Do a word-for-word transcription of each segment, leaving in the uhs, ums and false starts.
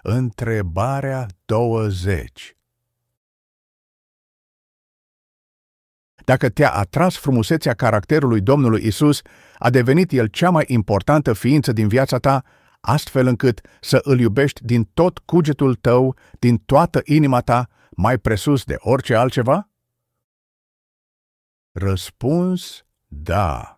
Întrebarea douăzeci. Dacă te-a atras frumusețea caracterului Domnului Isus, a devenit El cea mai importantă ființă din viața ta, astfel încât să îl iubești din tot cugetul tău, din toată inima ta, mai presus de orice altceva? Răspuns: da.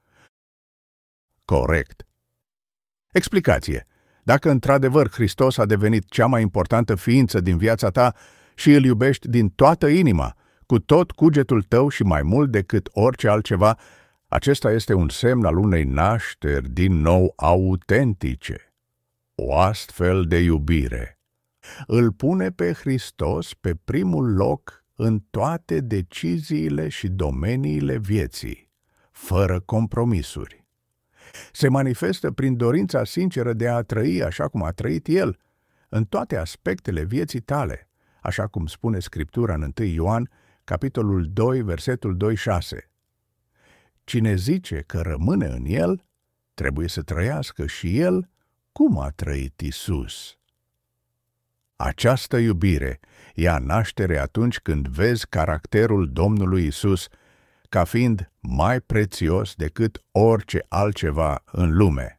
Corect. Explicație. Dacă într-adevăr Hristos a devenit cea mai importantă ființă din viața ta și îl iubești din toată inima, cu tot cugetul tău și mai mult decât orice altceva, acesta este un semn al unei nașteri din nou autentice. O astfel de iubire îl pune pe Hristos pe primul loc în toate deciziile și domeniile vieții, fără compromisuri. Se manifestă prin dorința sinceră de a trăi așa cum a trăit El, în toate aspectele vieții tale, așa cum spune Scriptura în întâi Ioan, capitolul doi, versetul doi șase. Cine zice că rămâne în El, trebuie să trăiască și El cum a trăit Isus. Această iubire ia naștere atunci când vezi caracterul Domnului Isus ca fiind mai prețios decât orice altceva în lume.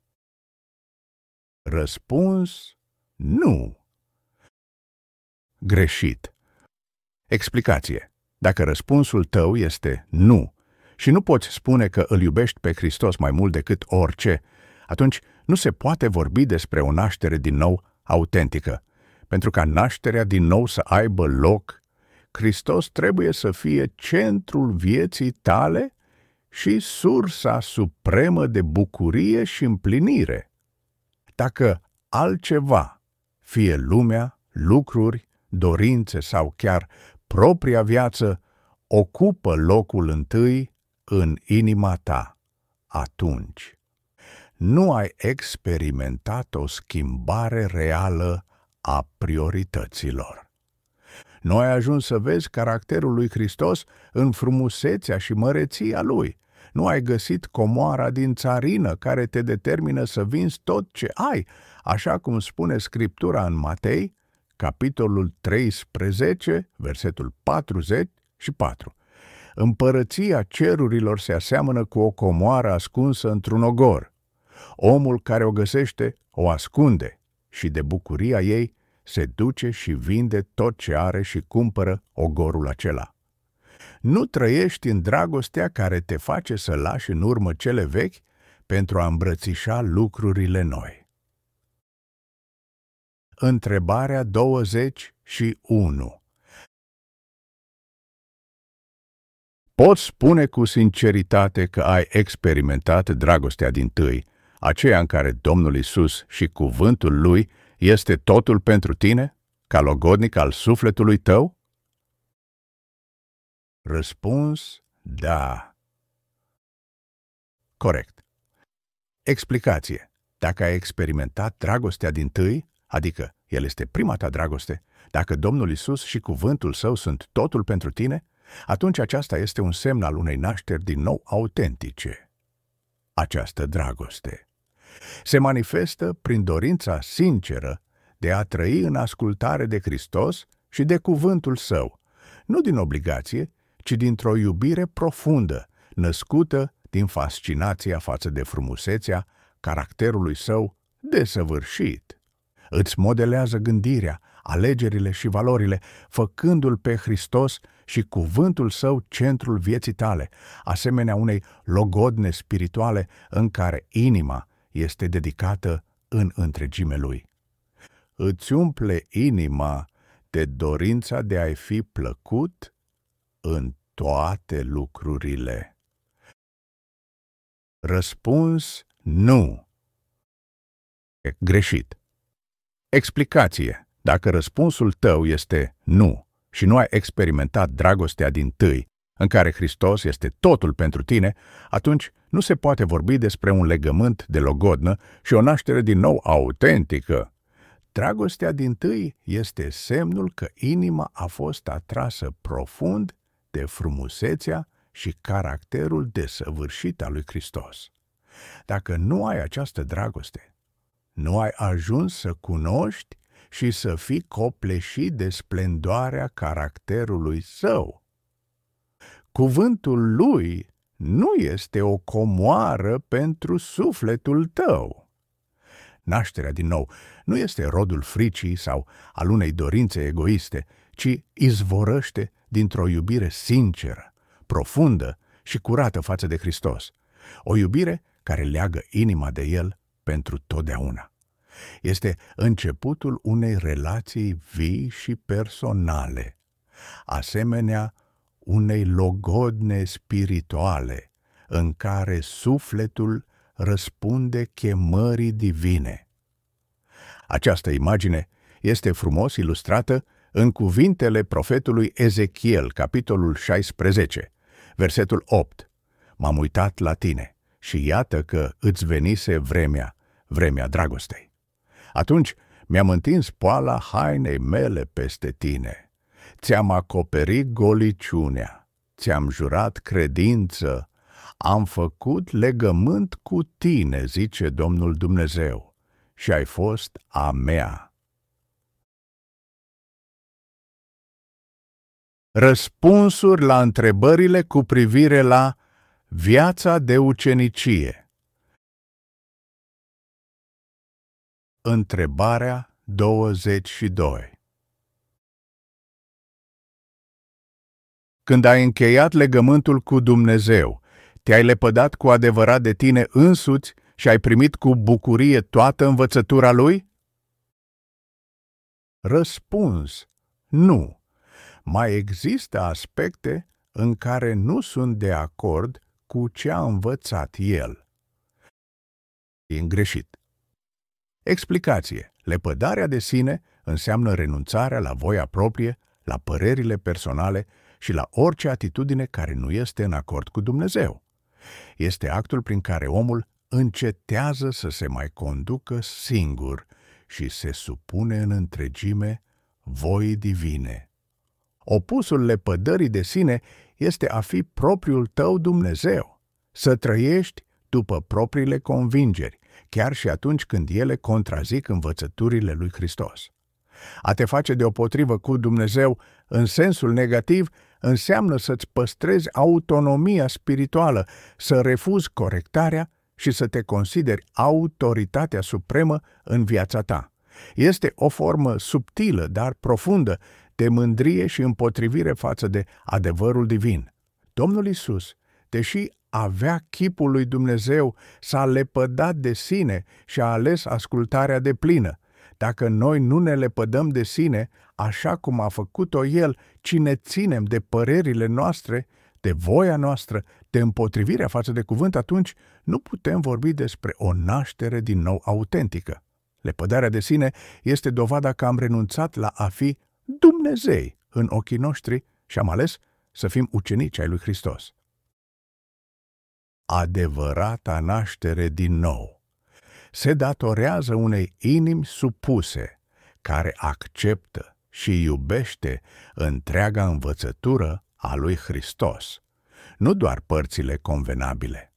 Răspuns: nu. Greșit. Explicație. Dacă răspunsul tău este nu și nu poți spune că îl iubești pe Hristos mai mult decât orice, atunci nu se poate vorbi despre o naștere din nou autentică. Pentru ca nașterea din nou să aibă loc, Hristos trebuie să fie centrul vieții tale și sursa supremă de bucurie și împlinire. Dacă altceva, fie lumea, lucruri, dorințe sau chiar propria viață, ocupă locul întâi în inima ta, atunci nu ai experimentat o schimbare reală a priorităților. Nu ai ajuns să vezi caracterul lui Hristos în frumusețea și măreția Lui. Nu ai găsit comoara din țarină care te determină să vinzi tot ce ai, așa cum spune Scriptura în Matei, capitolul treisprezece, versetul patruzeci și patru. Împărăția cerurilor se aseamănă cu o comoară ascunsă într-un ogor. Omul care o găsește o ascunde și de bucuria ei se duce și vinde tot ce are și cumpără ogorul acela. Nu trăiești în dragostea care te face să lași în urmă cele vechi pentru a îmbrățișa lucrurile noi. Întrebarea douăzeci și unu. Poți spune cu sinceritate că ai experimentat dragostea dintâi, aceea în care Domnul Isus și cuvântul Lui este totul pentru tine, ca logodnic al sufletului tău? Răspuns: da. Corect. Explicație. Dacă ai experimentat dragostea dintâi, adică El este prima ta dragoste, dacă Domnul Isus și cuvântul Său sunt totul pentru tine, atunci aceasta este un semn al unei nașteri din nou autentice. Această dragoste se manifestă prin dorința sinceră de a trăi în ascultare de Hristos și de cuvântul Său, nu din obligație, ci dintr-o iubire profundă, născută din fascinația față de frumusețea caracterului Său desăvârșit. Îți modelează gândirea, alegerile și valorile, făcându-L pe Hristos și cuvântul Său centrul vieții tale, asemenea unei logodne spirituale în care inima este dedicată în întregime Lui. Îți umple inima de dorința de a-i fi plăcut în toate lucrurile. Răspuns: nu. Greșit. Explicație. Dacă răspunsul tău este nu și nu ai experimentat dragostea dintâi, în care Hristos este totul pentru tine, atunci nu se poate vorbi despre un legământ de logodnă și o naștere din nou autentică. Dragostea dintâi este semnul că inima a fost atrasă profund de frumusețea și caracterul desăvârșit al lui Hristos. Dacă nu ai această dragoste, Nu ai ajuns să cunoști și să fii copleșit de splendoarea caracterului său. Cuvântul lui nu este o comoară pentru sufletul tău. Nașterea din nou nu este rodul fricii sau al unei dorințe egoiste, ci izvorăște dintr-o iubire sinceră, profundă și curată față de Hristos. O iubire care leagă inima de El pentru totdeauna. Este începutul unei relații vii și personale, asemenea unei logodne spirituale, în care sufletul răspunde chemării divine. Această imagine este frumos ilustrată în cuvintele profetului Ezechiel, capitolul șaisprezece, versetul opt. M-am uitat la tine și iată că îți venise vremea, vremea dragostei. Atunci mi-am întins poala hainei mele peste tine. Ți-am acoperit goliciunea, ți-am jurat credință, am făcut legământ cu tine, zice Domnul Dumnezeu, și ai fost a mea. Răspunsuri la întrebările cu privire la viața de ucenicie. Întrebarea douăzeci și doi. Când ai încheiat legământul cu Dumnezeu, te-ai lepădat cu adevărat de tine însuți și ai primit cu bucurie toată învățătura Lui? Răspuns: nu. Mai există aspecte în care nu sunt de acord cu ce a învățat El. E greșit. Explicație. Lepădarea de sine înseamnă renunțarea la voia proprie, la părerile personale și la orice atitudine care nu este în acord cu Dumnezeu. Este actul prin care omul încetează să se mai conducă singur și se supune în întregime voii divine. Opusul lepădării de sine este a fi propriul tău Dumnezeu, să trăiești după propriile convingeri, chiar și atunci când ele contrazic învățăturile lui Hristos. A te face deopotrivă cu Dumnezeu în sensul negativ înseamnă să-ți păstrezi autonomia spirituală, să refuzi corectarea și să te consideri autoritatea supremă în viața ta. Este o formă subtilă, dar profundă, de mândrie și împotrivire față de adevărul divin. Domnul Iisus, deși avea chipul lui Dumnezeu, s-a lepădat de sine și a ales ascultarea deplină. Dacă noi nu ne lepădăm de sine, așa cum a făcut-o El, ci ne ținem de părerile noastre, de voia noastră, de împotrivirea față de cuvânt, atunci nu putem vorbi despre o naștere din nou autentică. Lepădarea de sine este dovada că am renunțat la a fi Dumnezei în ochii noștri și am ales să fim ucenici ai lui Hristos. Adevărata naștere din nou se datorează unei inimi supuse, care acceptă și iubește întreaga învățătură a lui Hristos, nu doar părțile convenabile.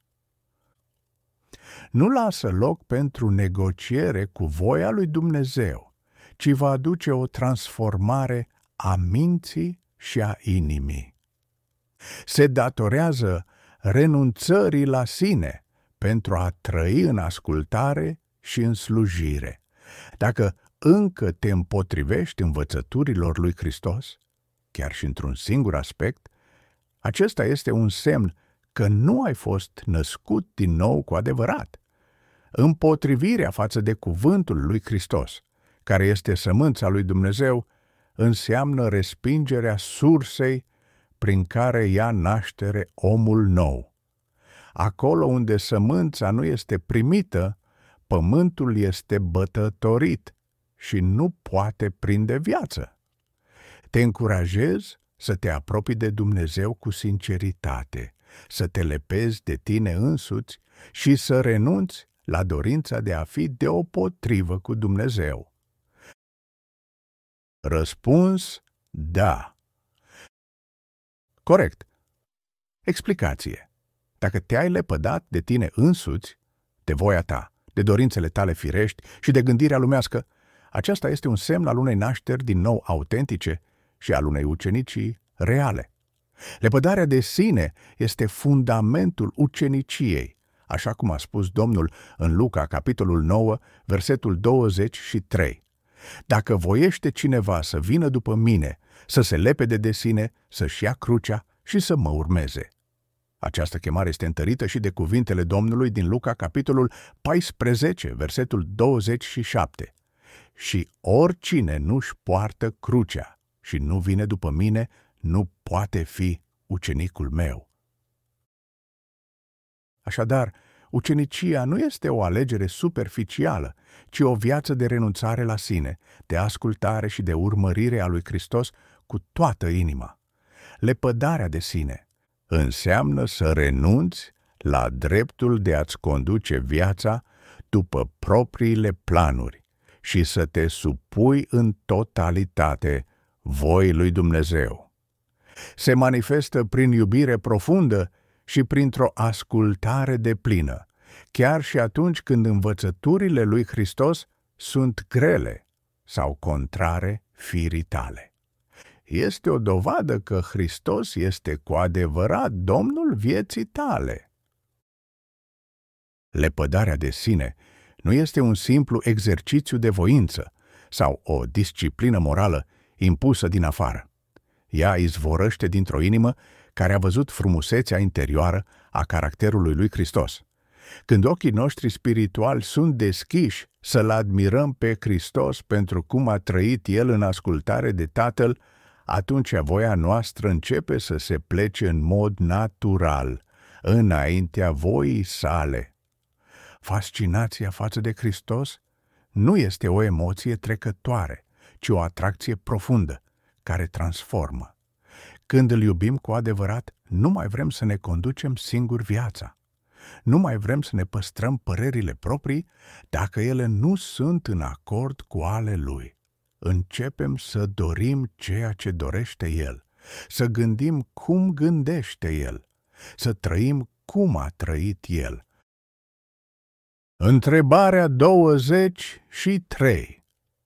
Nu lasă loc pentru negociere cu voia lui Dumnezeu, ci va aduce o transformare a minții și a inimii. Se datorează renunțării la sine pentru a trăi în ascultare și în slujire. Dacă încă te împotrivești învățăturilor lui Hristos, chiar și într-un singur aspect, acesta este un semn că nu ai fost născut din nou cu adevărat. Împotrivirea față de cuvântul lui Hristos, care este sămânța lui Dumnezeu, înseamnă respingerea sursei prin care ia naștere omul nou. Acolo unde sămânța nu este primită, pământul este bătătorit și nu poate prinde viață. Te încurajez să te apropii de Dumnezeu cu sinceritate, să te lepezi de tine însuți și să renunți la dorința de a fi deopotrivă cu Dumnezeu. Răspuns: da. Corect. Explicație. Dacă te-ai lepădat de tine însuți, de voia ta, de dorințele tale firești și de gândirea lumească, aceasta este un semn al unei nașteri din nou autentice și al unei ucenicii reale. Lepădarea de sine este fundamentul uceniciei, așa cum a spus Domnul în Luca, capitolul nouă, versetul douăzeci și trei. Dacă voiește cineva să vină după mine, să se lepede de sine, să-și ia crucea și să mă urmeze. Această chemare este întărită și de cuvintele Domnului din Luca, capitolul paisprezece, versetul douăzeci și șapte. Și oricine nu-și poartă crucea și nu vine după mine, nu poate fi ucenicul meu. Așadar, ucenicia nu este o alegere superficială, ci o viață de renunțare la sine, de ascultare și de urmărire a lui Hristos cu toată inima. Lepădarea de sine înseamnă să renunți la dreptul de a-ți conduce viața după propriile planuri și să te supui în totalitate voii lui Dumnezeu. Se manifestă prin iubire profundă și printr-o ascultare deplină, chiar și atunci când învățăturile lui Hristos sunt grele sau contrare firii tale. Este o dovadă că Hristos este cu adevărat Domnul vieții tale. Lepădarea de sine nu este un simplu exercițiu de voință sau o disciplină morală impusă din afară. Ea izvorăște dintr-o inimă care a văzut frumusețea interioară a caracterului lui Hristos. Când ochii noștri spirituali sunt deschiși să-L admirăm pe Hristos pentru cum a trăit El în ascultare de Tatăl, atunci voia noastră începe să se plece în mod natural, înaintea voii sale. Fascinația față de Hristos nu este o emoție trecătoare, ci o atracție profundă, care transformă. Când îl iubim cu adevărat, nu mai vrem să ne conducem singur viața. Nu mai vrem să ne păstrăm părerile proprii dacă ele nu sunt în acord cu ale Lui. Începem să dorim ceea ce dorește El, să gândim cum gândește El, să trăim cum a trăit El. Întrebarea douăzeci și trei.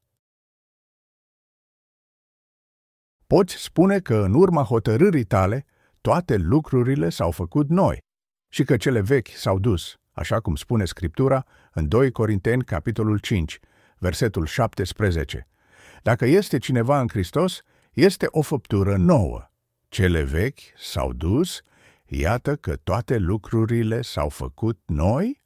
Poți spune că în urma hotărârii tale toate lucrurile s-au făcut noi și că cele vechi s-au dus, așa cum spune Scriptura în doi Corinteni, capitolul cinci, versetul șaptesprezece. Dacă este cineva în Hristos, este o făptură nouă. Cele vechi s-au dus, iată că toate lucrurile s-au făcut noi?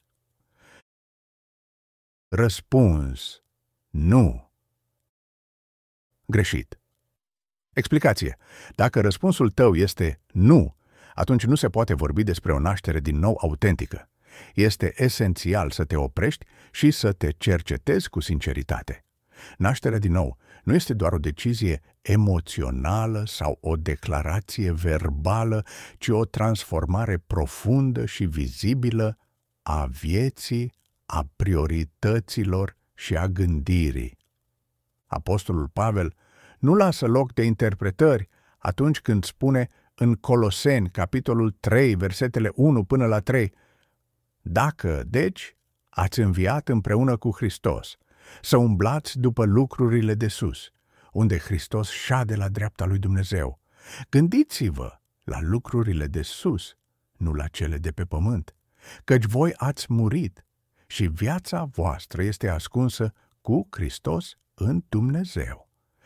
Răspuns: nu. Greșit. Explicație. Dacă răspunsul tău este nu, atunci nu se poate vorbi despre o naștere din nou autentică. Este esențial să te oprești și să te cercetezi cu sinceritate. Nașterea din nou nu este doar o decizie emoțională sau o declarație verbală, ci o transformare profundă și vizibilă a vieții, a priorităților și a gândirii. Apostolul Pavel nu lasă loc de interpretări atunci când spune în Coloseni, capitolul trei, versetele unu până la trei, dacă, deci, ați înviat împreună cu Hristos, să umblați după lucrurile de sus, unde Hristos șade la dreapta lui Dumnezeu. Gândiți-vă la lucrurile de sus, nu la cele de pe pământ, căci voi ați murit și viața voastră este ascunsă cu Hristos în Dumnezeu.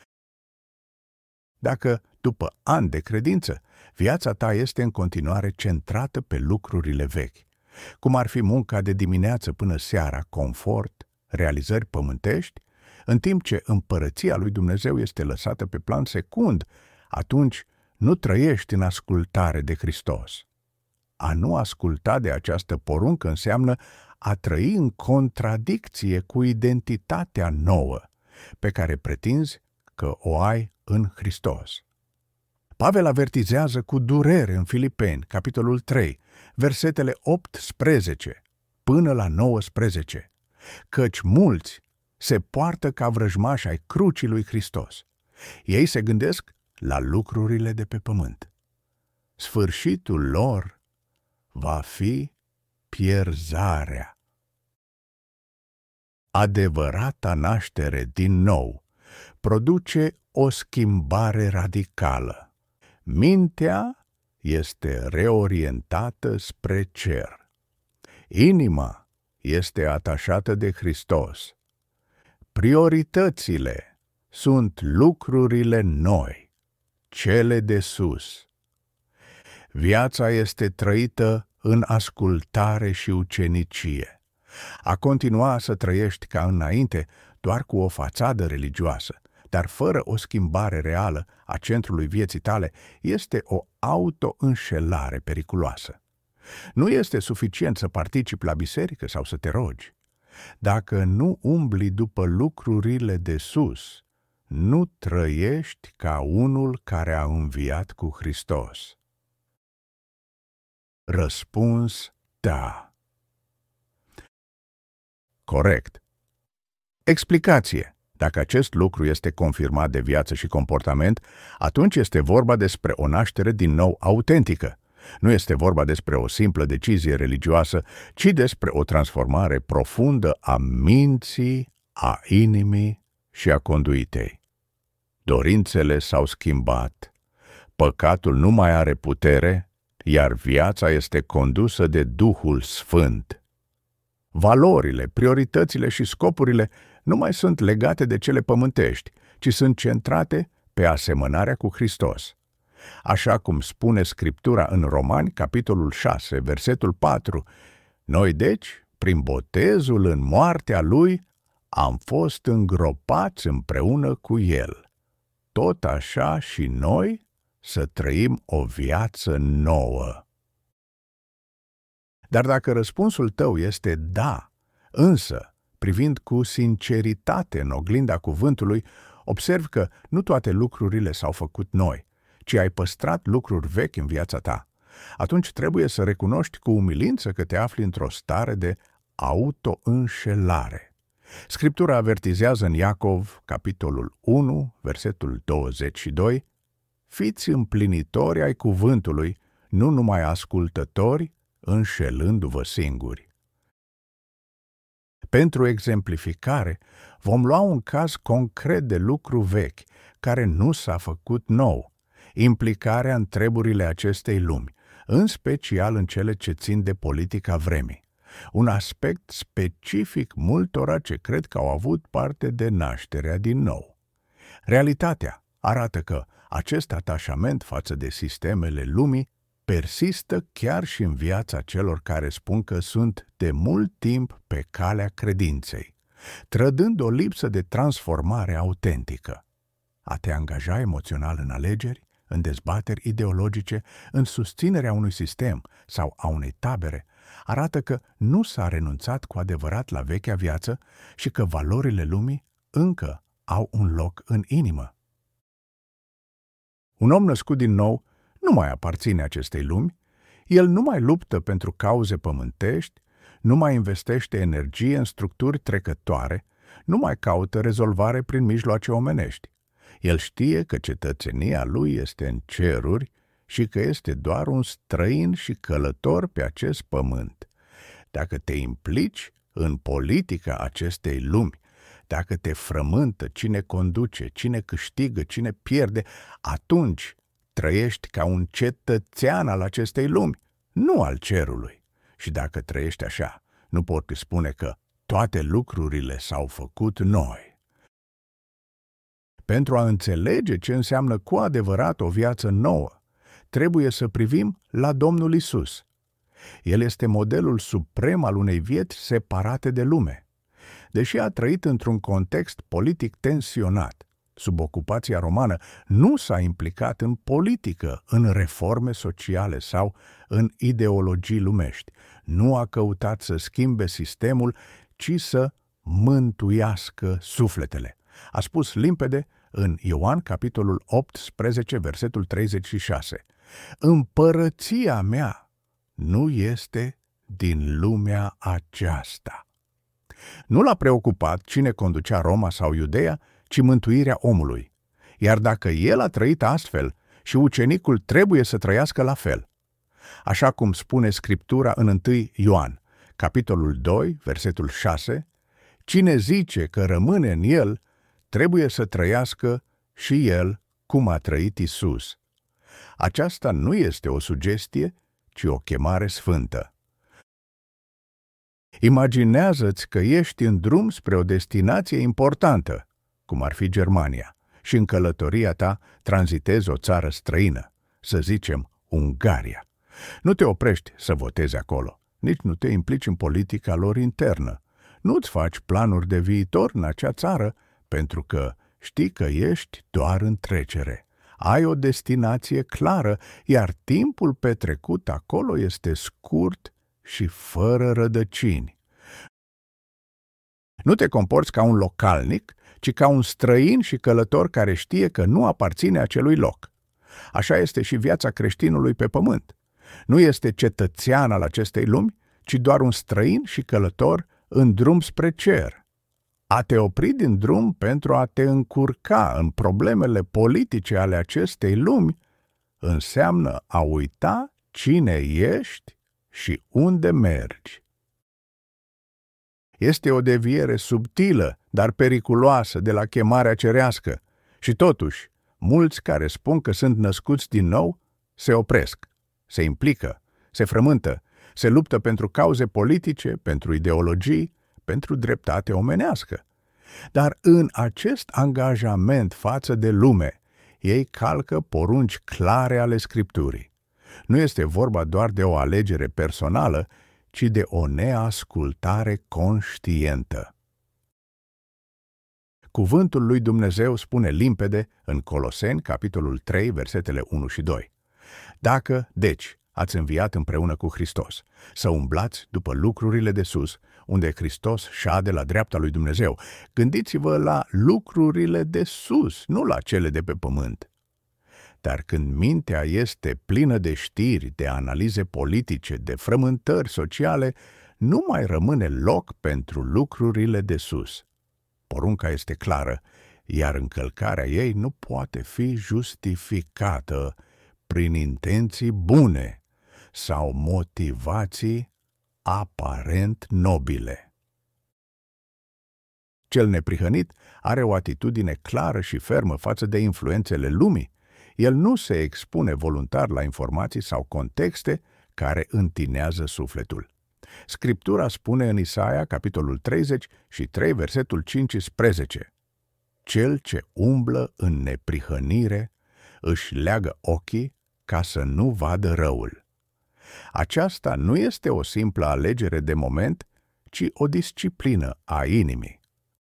Dacă, după ani de credință, viața ta este în continuare centrată pe lucrurile vechi, cum ar fi munca de dimineață până seara, confort, realizări pământești, în timp ce împărăția lui Dumnezeu este lăsată pe plan secund, atunci nu trăiești în ascultare de Hristos. A nu asculta de această poruncă înseamnă a trăi în contradicție cu identitatea nouă pe care pretinzi că o ai în Hristos. Pavel avertizează cu durere în Filipeni, capitolul trei, versetele optsprezece până la nouăsprezece, căci mulți se poartă ca vrăjmași ai crucii lui Hristos. Ei se gândesc la lucrurile de pe pământ. Sfârșitul lor va fi pierzarea. adevărata naștere din nou produce o schimbare radicală. Mintea este reorientată spre cer. Inima este atașată de Hristos. Prioritățile sunt lucrurile noi, cele de sus. Viața este trăită în ascultare și ucenicie. A continua să trăiești ca înainte doar cu o fațadă religioasă, dar fără o schimbare reală a centrului vieții tale, este o auto-înșelare periculoasă. Nu este suficient să participi la biserică sau să te rogi. Dacă nu umbli după lucrurile de sus, nu trăiești ca unul care a înviat cu Hristos. Răspuns: da. Corect. Explicație. Dacă acest lucru este confirmat de viață și comportament, atunci este vorba despre o naștere din nou autentică. Nu este vorba despre o simplă decizie religioasă, ci despre o transformare profundă a minții, a inimii și a conduitei. Dorințele s-au schimbat, păcatul nu mai are putere, iar viața este condusă de Duhul Sfânt. Valorile, prioritățile și scopurile nu mai sunt legate de cele pământești, ci sunt centrate pe asemănarea cu Hristos. Așa cum spune Scriptura în Romani, capitolul șase, versetul patru, noi deci, prin botezul în moartea Lui, am fost îngropați împreună cu El. Tot așa și noi să trăim o viață nouă. Dar dacă răspunsul tău este da, însă, privind cu sinceritate în oglinda cuvântului, observ că nu toate lucrurile s-au făcut noi, ci ai păstrat lucruri vechi în viața ta. Atunci trebuie să recunoști cu umilință că te afli într-o stare de auto-înșelare. Scriptura avertizează în Iacov, capitolul unu, versetul douăzeci și doi, fiți împlinitori ai cuvântului, nu numai ascultători, înșelându-vă singuri. Pentru exemplificare, vom lua un caz concret de lucru vechi, care nu s-a făcut nou, implicarea în treburile acestei lumi, în special în cele ce țin de politica vremii. Un aspect specific multora ce cred că au avut parte de nașterea din nou. Realitatea arată că acest atașament față de sistemele lumii persistă chiar și în viața celor care spun că sunt de mult timp pe calea credinței, trădând o lipsă de transformare autentică. A te angaja emoțional în alegeri, în dezbateri ideologice, în susținerea unui sistem sau a unei tabere, arată că nu s-a renunțat cu adevărat la vechea viață și că valorile lumii încă au un loc în inimă. Un om născut din nou nu mai aparține acestei lumi, el nu mai luptă pentru cauze pământești, nu mai investește energie în structuri trecătoare, nu mai caută rezolvare prin mijloace omenești. El știe că cetățenia lui este în ceruri și că este doar un străin și călător pe acest pământ. Dacă te implici în politica acestei lumi, dacă te frământă cine conduce, cine câștigă, cine pierde, atunci trăiești ca un cetățean al acestei lumi, nu al cerului. Și dacă trăiești așa, nu poți spune că toate lucrurile s-au făcut noi. Pentru a înțelege ce înseamnă cu adevărat o viață nouă, trebuie să privim la Domnul Isus. El este modelul suprem al unei vieți separate de lume. Deși a trăit într-un context politic tensionat, sub ocupația romană, nu s-a implicat în politică, în reforme sociale sau în ideologii lumești. Nu a căutat să schimbe sistemul, ci să mântuiască sufletele. A spus limpede în Ioan, capitolul optsprezece, versetul treizeci și șase. Împărăția mea nu este din lumea aceasta. Nu l-a preocupat cine conducea Roma sau Iudeea, ci mântuirea omului. Iar dacă el a trăit astfel, și ucenicul trebuie să trăiască la fel. Așa cum spune Scriptura în întâi Ioan, capitolul doi, versetul șase, Cine zice că rămâne în el, trebuie să trăiască și el cum a trăit Isus. Aceasta nu este o sugestie, ci o chemare sfântă. Imaginează-ți că ești în drum spre o destinație importantă, cum ar fi Germania, și în călătoria ta tranzitezi o țară străină, să zicem Ungaria. Nu te oprești să votezi acolo, nici nu te implici în politica lor internă. Nu-ți faci planuri de viitor în acea țară, pentru că știi că ești doar în trecere. Ai o destinație clară, iar timpul petrecut acolo este scurt și fără rădăcini. Nu te comporți ca un localnic, ci ca un străin și călător care știe că nu aparține acelui loc. Așa este și viața creștinului pe pământ. Nu este cetățean al acestei lumi, ci doar un străin și călător în drum spre cer. A te opri din drum pentru a te încurca în problemele politice ale acestei lumi înseamnă a uita cine ești și unde mergi. Este o deviere subtilă, dar periculoasă de la chemarea cerească și totuși, mulți care spun că sunt născuți din nou se opresc, se implică, se frământă, se luptă pentru cauze politice, pentru ideologii, pentru dreptate omenească. Dar în acest angajament față de lume, ei calcă porunci clare ale Scripturii. Nu este vorba doar de o alegere personală, ci de o neascultare conștientă. Cuvântul lui Dumnezeu spune limpede în Coloseni, capitolul trei, versetele unu și doi. Dacă, deci, ați înviat împreună cu Hristos, să umblați după lucrurile de sus, unde Hristos șade la dreapta lui Dumnezeu, gândiți-vă la lucrurile de sus, nu la cele de pe pământ. Dar când mintea este plină de știri, de analize politice, de frământări sociale, nu mai rămâne loc pentru lucrurile de sus. Porunca este clară, iar încălcarea ei nu poate fi justificată prin intenții bune sau motivații aparent nobile. Cel neprihănit are o atitudine clară și fermă față de influențele lumii. El nu se expune voluntar la informații sau contexte care întinează sufletul. Scriptura spune în Isaia, capitolul treizeci și trei, versetul cincisprezece: Cel ce umblă în neprihănire își leagă ochii ca să nu vadă răul. Aceasta nu este o simplă alegere de moment, ci o disciplină a inimii.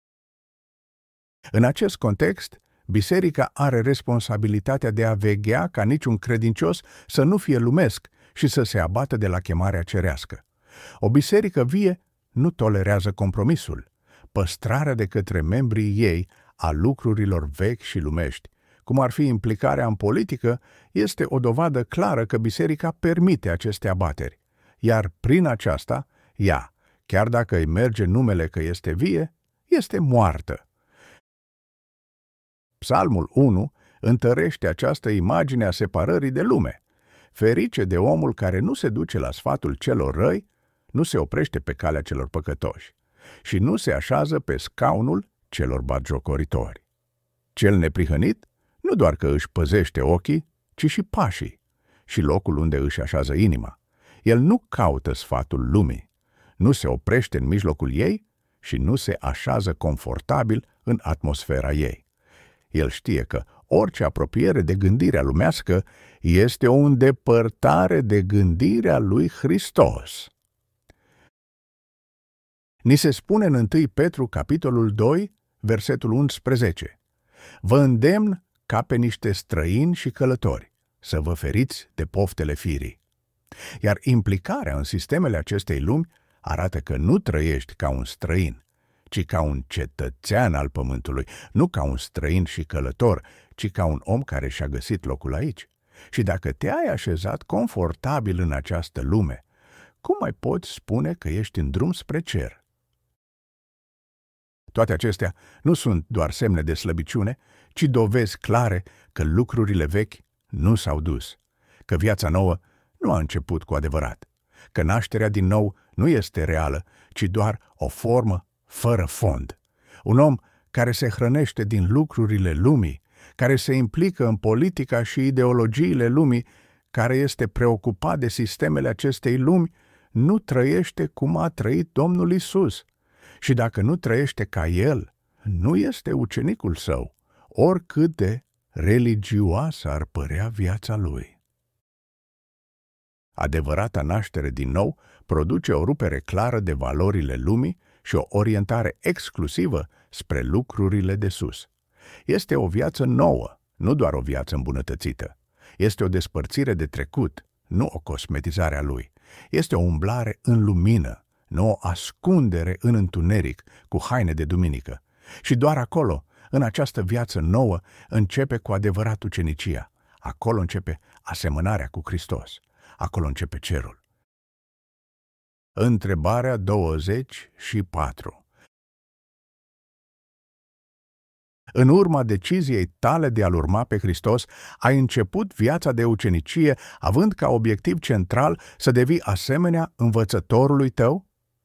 În acest context, biserica are responsabilitatea de a veghea ca niciun credincios să nu fie lumesc și să se abată de la chemarea cerească. O biserică vie nu tolerează compromisul, păstrarea de către membrii ei a lucrurilor vechi și lumești, cum ar fi implicarea în politică, este o dovadă clară că biserica permite aceste abateri, iar prin aceasta, ea, chiar dacă îi merge numele că este vie, este moartă. Psalmul unu întărește această imagine a separării de lume. Ferice de omul care nu se duce la sfatul celor răi, nu se oprește pe calea celor păcătoși și nu se așează pe scaunul celor batjocoritori. Cel neprihănit nu doar că își păzește ochii, ci și pașii și locul unde își așează inima. El nu caută sfatul lumii, nu se oprește în mijlocul ei și nu se așează confortabil în atmosfera ei. El știe că orice apropiere de gândirea lumească este o îndepărtare de gândirea lui Hristos. Ni se spune în întâi Petru, capitolul doi, versetul unsprezece: Vă îndemn ca pe niște străini și călători să vă feriți de poftele firii. Iar implicarea în sistemele acestei lumi arată că nu trăiești ca un străin, ci ca un cetățean al pământului, nu ca un străin și călător, ci ca un om care și-a găsit locul aici. Și dacă te-ai așezat confortabil în această lume, cum mai poți spune că ești în drum spre cer? Toate acestea nu sunt doar semne de slăbiciune, ci dovezi clare că lucrurile vechi nu s-au dus, că viața nouă nu a început cu adevărat, că nașterea din nou nu este reală, ci doar o formă fără fond. Un om care se hrănește din lucrurile lumii, care se implică în politica și ideologiile lumii, care este preocupat de sistemele acestei lumi, nu trăiește cum a trăit Domnul Isus. Și dacă nu trăiește ca El, nu este ucenicul său, oricât de religioasă ar părea viața lui. Adevărata naștere din nou produce o rupere clară de valorile lumii și o orientare exclusivă spre lucrurile de sus. Este o viață nouă, nu doar o viață îmbunătățită. Este o despărțire de trecut, nu o cosmetizare a lui. Este o umblare în lumină, nu o ascundere în întuneric cu haine de duminică. Și doar acolo, în această viață nouă, începe cu adevărat ucenicia. Acolo începe asemănarea cu Hristos. Acolo începe cerul. Întrebarea douăzeci și patru. În urma deciziei tale de a-L urma pe Hristos, ai început viața de ucenicie având ca obiectiv central să devii asemenea învățătorului tău?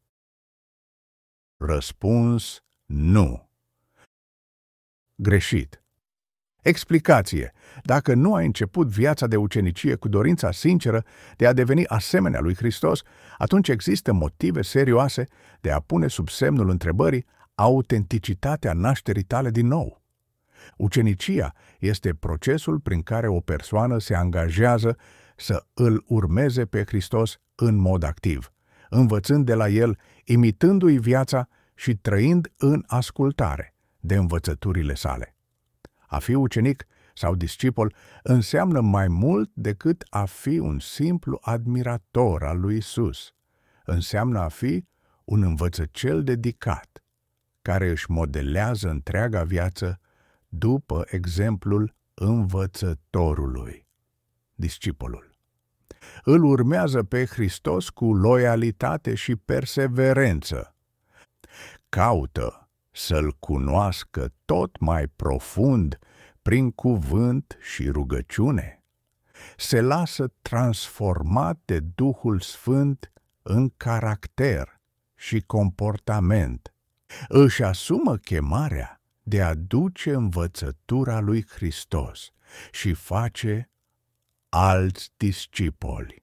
Răspuns: nu. Greșit. Explicație. Dacă nu ai început viața de ucenicie cu dorința sinceră de a deveni asemenea lui Hristos, atunci există motive serioase de a pune sub semnul întrebării autenticitatea nașterii tale din nou. Ucenicia este procesul prin care o persoană se angajează să îl urmeze pe Hristos în mod activ, învățând de la El, imitându-i viața și trăind în ascultare de învățăturile sale. A fi ucenic sau discipol înseamnă mai mult decât a fi un simplu admirator al lui Isus. Înseamnă a fi un învățăcel dedicat, care își modelează întreaga viață după exemplul învățătorului, discipolul. Îl urmează pe Hristos cu loialitate și perseverență. Caută să-L cunoască tot mai profund prin cuvânt și rugăciune. Se lasă transformat de Duhul Sfânt în caracter și comportament. Își asumă chemarea de a duce învățătura lui Hristos și face alți discipoli.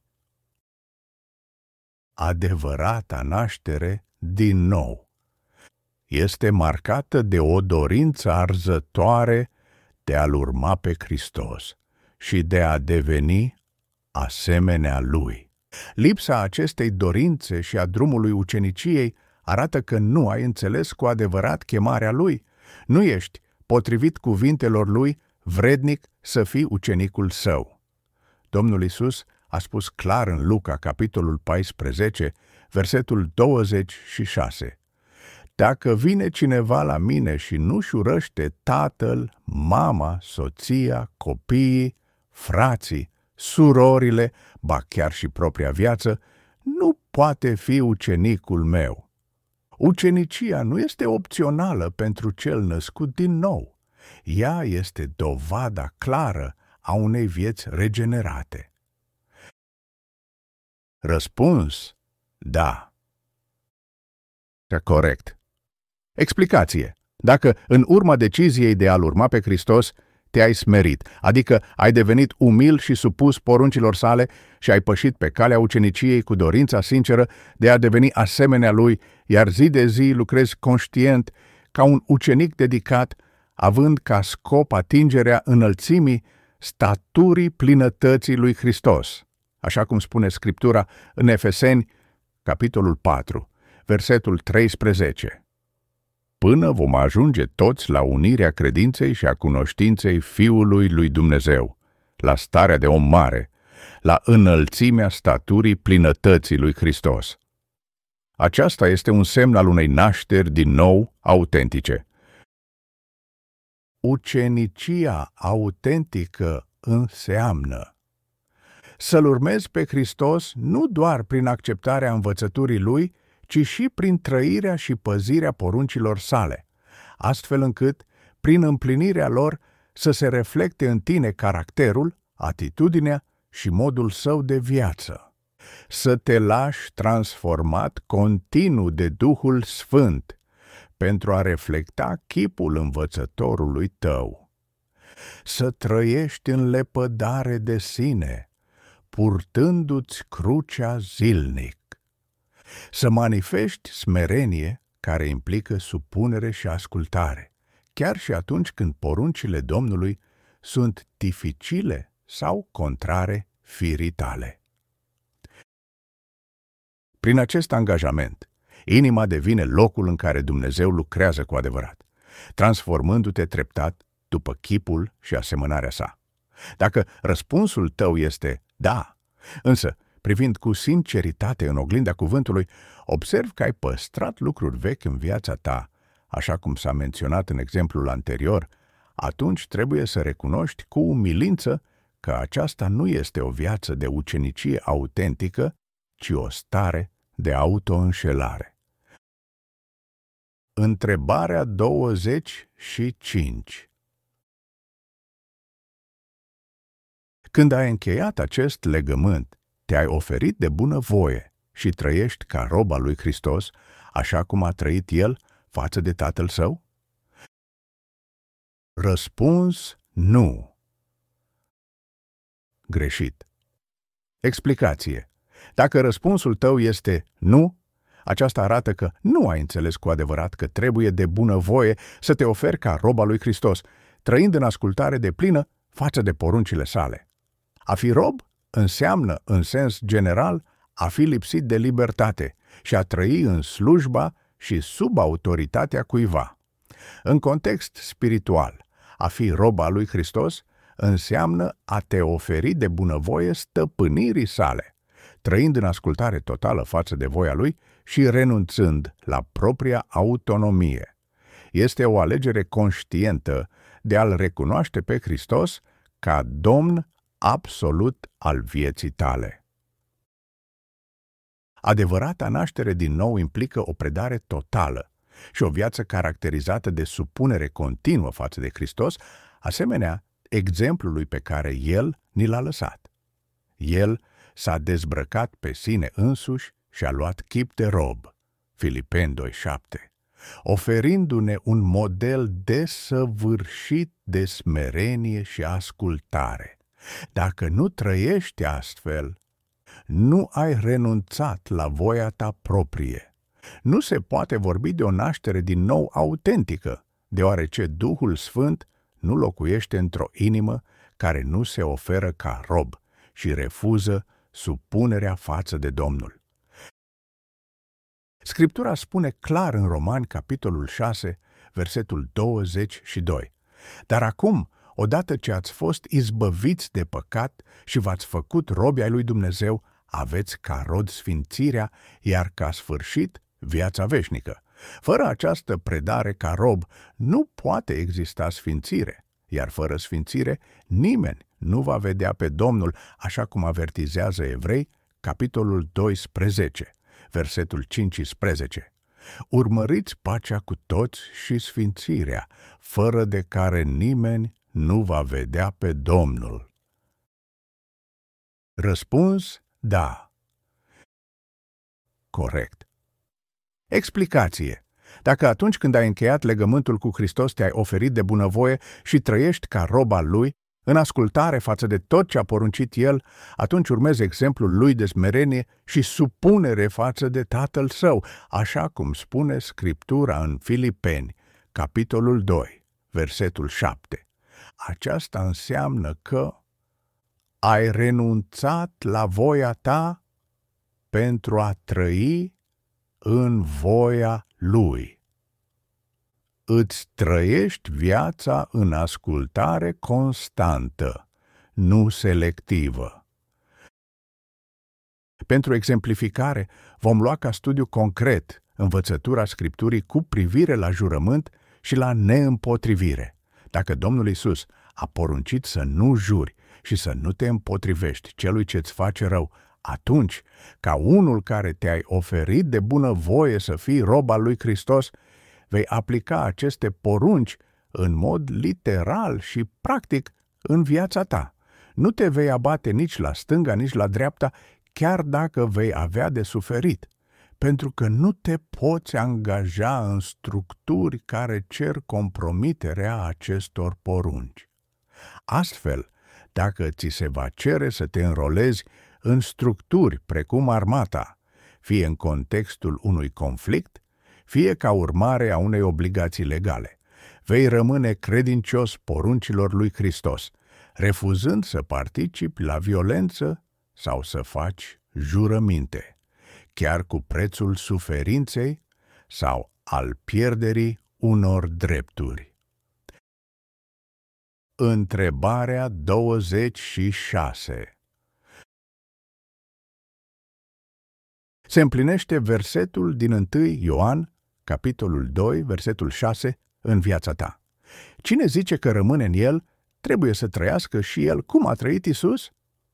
Adevărata naștere din nou este marcată de o dorință arzătoare de a-L urma pe Hristos și de a deveni asemenea Lui. Lipsa acestei dorințe și a drumului uceniciei arată că nu ai înțeles cu adevărat chemarea Lui. Nu ești, potrivit cuvintelor Lui, vrednic să fii ucenicul Său. Domnul Isus a spus clar în Luca, capitolul paisprezece, versetul douăzeci și șase. Dacă vine cineva la mine și nu-și urăște tatăl, mama, soția, copiii, frații, surorile, ba chiar și propria viață, nu poate fi ucenicul meu. Ucenicia nu este opțională pentru cel născut din nou. Ea este dovada clară a unei vieți regenerate. Răspuns: da. Corect. Explicație. Dacă în urma deciziei de a-L urma pe Hristos te-ai smerit, adică ai devenit umil și supus poruncilor sale și ai pășit pe calea uceniciei cu dorința sinceră de a deveni asemenea Lui, iar zi de zi lucrezi conștient ca un ucenic dedicat, având ca scop atingerea înălțimii staturii plinătății lui Hristos, așa cum spune Scriptura în Efeseni, capitolul patru, versetul treisprezece. Până vom ajunge toți la unirea credinței și a cunoștinței Fiului lui Dumnezeu, la starea de om mare, la înălțimea staturii plinătății lui Hristos. Aceasta este un semn al unei nașteri din nou autentice. Ucenicia autentică înseamnă să-L urmezi pe Hristos nu doar prin acceptarea învățăturii Lui, ci și prin trăirea și păzirea poruncilor sale, astfel încât, prin împlinirea lor, să se reflecte în tine caracterul, atitudinea și modul său de viață. Să te lași transformat continuu de Duhul Sfânt, pentru a reflecta chipul învățătorului tău. Să trăiești în lepădare de sine, purtându-ți crucea zilnic. Să manifesti smerenie care implică supunere și ascultare, chiar și atunci când poruncile Domnului sunt dificile sau contrare firii tale. Prin acest angajament, inima devine locul în care Dumnezeu lucrează cu adevărat, transformându-te treptat după chipul și asemănarea sa. Dacă răspunsul tău este da, însă, privind cu sinceritate în oglinda cuvântului, observ că ai păstrat lucruri vechi în viața ta, așa cum s-a menționat în exemplul anterior, atunci trebuie să recunoști cu umilință că aceasta nu este o viață de ucenicie autentică, ci o stare de autoînșelare. Întrebarea douăzeci și cinci. Când ai încheiat acest legământ, te-ai oferit de bună voie și trăiești ca rob al lui Hristos, așa cum a trăit El față de Tatăl Său? Răspuns: nu. Greșit. Explicație. Dacă răspunsul tău este nu, aceasta arată că nu ai înțeles cu adevărat că trebuie de bună voie să te oferi ca rob al lui Hristos, trăind în ascultare deplină față de poruncile sale. A fi rob înseamnă, în sens general, a fi lipsit de libertate și a trăi în slujba și sub autoritatea cuiva. În context spiritual, a fi rob al lui Hristos înseamnă a te oferi de bunăvoie stăpânirii sale, trăind în ascultare totală față de voia lui și renunțând la propria autonomie. Este o alegere conștientă de a-L recunoaște pe Hristos ca Domn absolut al vieții tale. Adevărata naștere din nou implică o predare totală și o viață caracterizată de supunere continuă față de Hristos, asemenea exemplului pe care El ni l-a lăsat. El s-a dezbrăcat pe sine însuși și a luat chip de rob, Filipeni doi șapte, oferindu-ne un model desăvârșit de smerenie și ascultare. Dacă nu trăiești astfel, nu ai renunțat la voia ta proprie. Nu se poate vorbi de o naștere din nou autentică, deoarece Duhul Sfânt nu locuiește într-o inimă care nu se oferă ca rob și refuză supunerea față de Domnul. Scriptura spune clar în Romani, capitolul șase, versetul douăzeci și doi. Dar acum, odată ce ați fost izbăviți de păcat și v-ați făcut robi ai lui Dumnezeu, aveți ca rod sfințirea, iar ca sfârșit viața veșnică. Fără această predare ca rob, nu poate exista sfințire, iar fără sfințire, nimeni nu va vedea pe Domnul, așa cum avertizează Evrei, capitolul doisprezece, versetul cincisprezece. Urmăriți pacea cu toți și sfințirea, fără de care nimeni nu va vedea pe Domnul. Răspuns: da. Corect. Explicație. Dacă atunci când ai încheiat legământul cu Hristos te-ai oferit de bunăvoie și trăiești ca rob al Lui, în ascultare față de tot ce a poruncit El, atunci urmezi exemplul Lui de smerenie și supunere față de Tatăl Său, așa cum spune Scriptura în Filipeni, capitolul doi, versetul șapte. Aceasta înseamnă că ai renunțat la voia ta pentru a trăi în voia Lui. Îți trăiești viața în ascultare constantă, nu selectivă. Pentru exemplificare, vom lua ca studiu concret învățătura Scripturii cu privire la jurământ și la neîmpotrivire. Dacă Domnul Iisus a poruncit să nu juri și să nu te împotrivești celui ce-ți face rău, atunci, ca unul care te-ai oferit de bună voie să fii rob al lui Hristos, vei aplica aceste porunci în mod literal și practic în viața ta. Nu te vei abate nici la stânga, nici la dreapta, chiar dacă vei avea de suferit, pentru că nu te poți angaja în structuri care cer compromiterea acestor porunci. Astfel, dacă ți se va cere să te înrolezi în structuri precum armata, fie în contextul unui conflict, fie ca urmare a unei obligații legale, vei rămâne credincios poruncilor lui Hristos, refuzând să participi la violență sau să faci jurăminte, chiar cu prețul suferinței sau al pierderii unor drepturi. Întrebarea douăzeci și șase. Se împlinește versetul din întâi Ioan, capitolul doi, versetul șase, în viața ta. Cine zice că rămâne în el, trebuie să trăiască și el cum a trăit Iisus?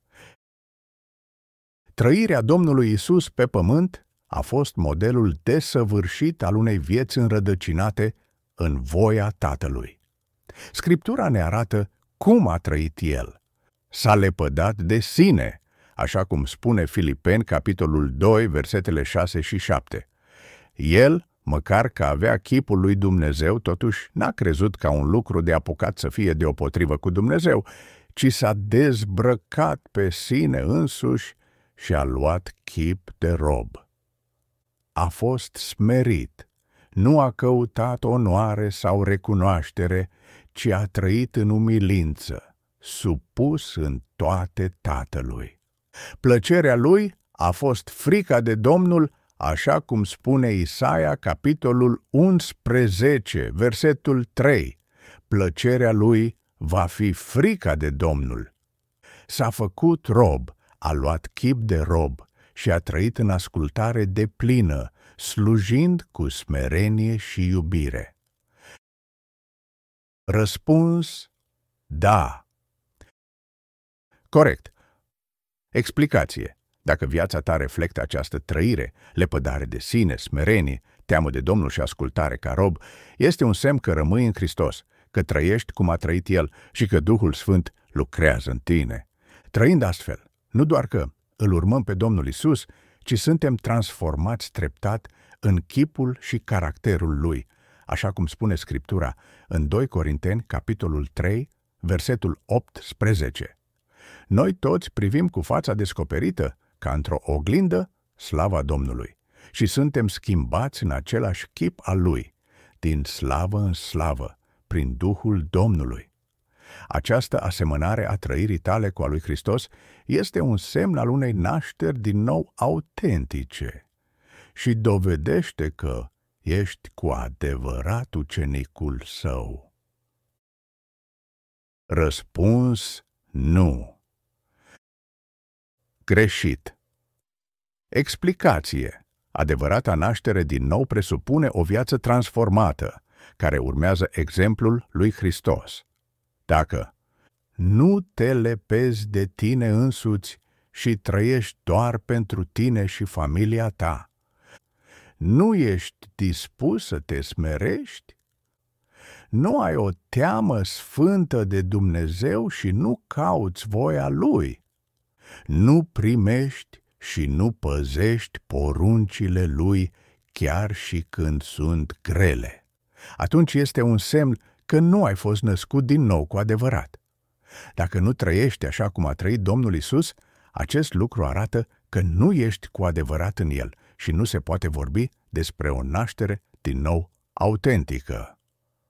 Trăirea Domnului Iisus pe pământ a fost modelul desăvârșit al unei vieți înrădăcinate în voia Tatălui. Scriptura ne arată cum a trăit El. S-a lepădat de sine, așa cum spune Filipeni, capitolul doi, versetele șase și șapte. El, măcar că avea chipul lui Dumnezeu, totuși n-a crezut ca un lucru de apucat să fie deopotrivă cu Dumnezeu, ci s-a dezbrăcat pe sine însuși și a luat chip de rob. A fost smerit, nu a căutat onoare sau recunoaștere, ci a trăit în umilință, supus în toate Tatălui. Plăcerea lui a fost frica de Domnul, așa cum spune Isaia, capitolul unsprezece, versetul trei. Plăcerea lui va fi frica de Domnul. S-a făcut rob, a luat chip de rob și a trăit în ascultare deplină, slujind cu smerenie și iubire. Răspuns: da. Corect. Explicație. Dacă viața ta reflectă această trăire, lepădare de sine, smerenie, teamă de Domnul și ascultare ca rob, este un semn că rămâi în Hristos, că trăiești cum a trăit El și că Duhul Sfânt lucrează în tine. Trăind astfel, nu doar că îl urmăm pe Domnul Isus, ci suntem transformați treptat în chipul și caracterul Lui, așa cum spune Scriptura în doi Corinteni, capitolul trei, versetul optsprezece. Noi toți privim cu fața descoperită, ca într-o oglindă, slava Domnului, și suntem schimbați în același chip al Lui, din slavă în slavă, prin Duhul Domnului. Această asemănare a trăirii tale cu a lui Hristos este un semn al unei nașteri din nou autentice și dovedește că ești cu adevărat ucenicul Său. Răspuns: nu. Greșit. Explicație. Adevărata naștere din nou presupune o viață transformată, care urmează exemplul lui Hristos. Dacă nu te lepezi de tine însuți și trăiești doar pentru tine și familia ta, nu ești dispus să te smerești? Nu ai o teamă sfântă de Dumnezeu și nu cauți voia Lui? Nu primești și nu păzești poruncile Lui chiar și când sunt grele? Atunci este un semn că nu ai fost născut din nou cu adevărat. Dacă nu trăiești așa cum a trăit Domnul Isus, acest lucru arată că nu ești cu adevărat în El și nu se poate vorbi despre o naștere din nou autentică.